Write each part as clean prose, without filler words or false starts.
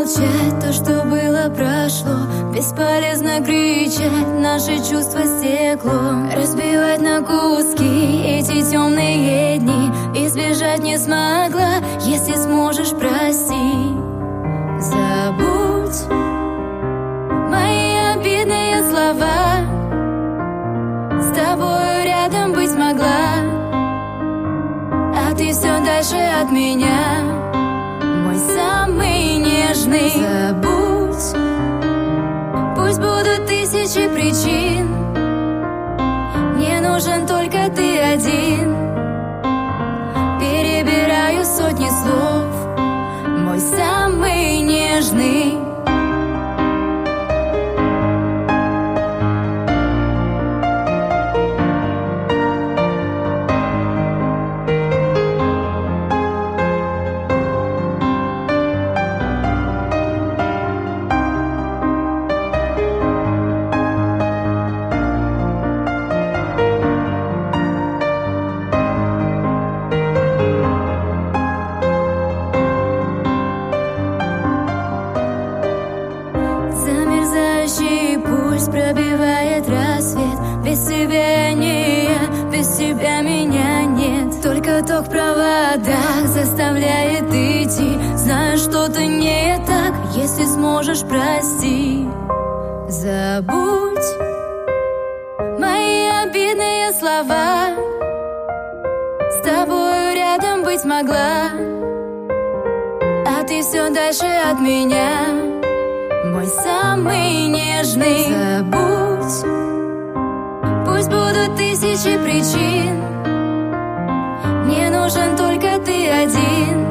молчать, то, что было, прошло. Бесполезно кричать, наши чувства стекло. Разбивать на куски эти темные дни. Избежать не смогла, если сможешь, прости. Забудь мои обидные слова. С тобою рядом быть могла, а ты все дальше от меня, мой самый нежный. Забудь, пусть будут тысячи причин, мне нужен только ты один. Перебираю сотни слов, мой самый нежный. Пульс пробивает рассвет. Без тебя не я, без тебя меня нет. Только ток в проводах заставляет идти. Знаю, что-то не так, если сможешь, прости. Забудь мои обидные слова. С тобою рядом быть могла, а ты все дальше от меня, мой самый нежный. Забудь, пусть будут тысячи причин, мне нужен только ты один.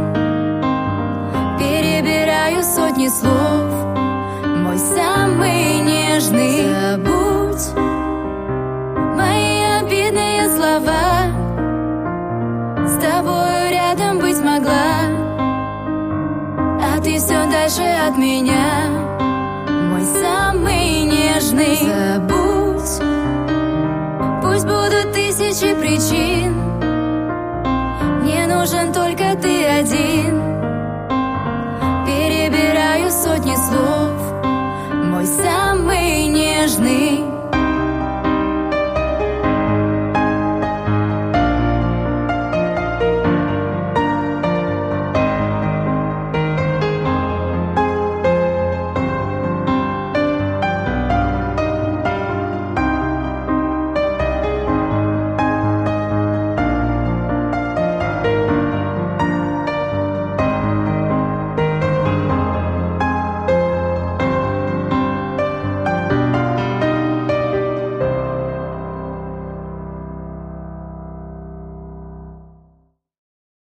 Перебираю сотни слов, мой самый нежный. Забудь мои обидные слова. С тобою рядом быть могла, а ты все дальше от меня, мой самый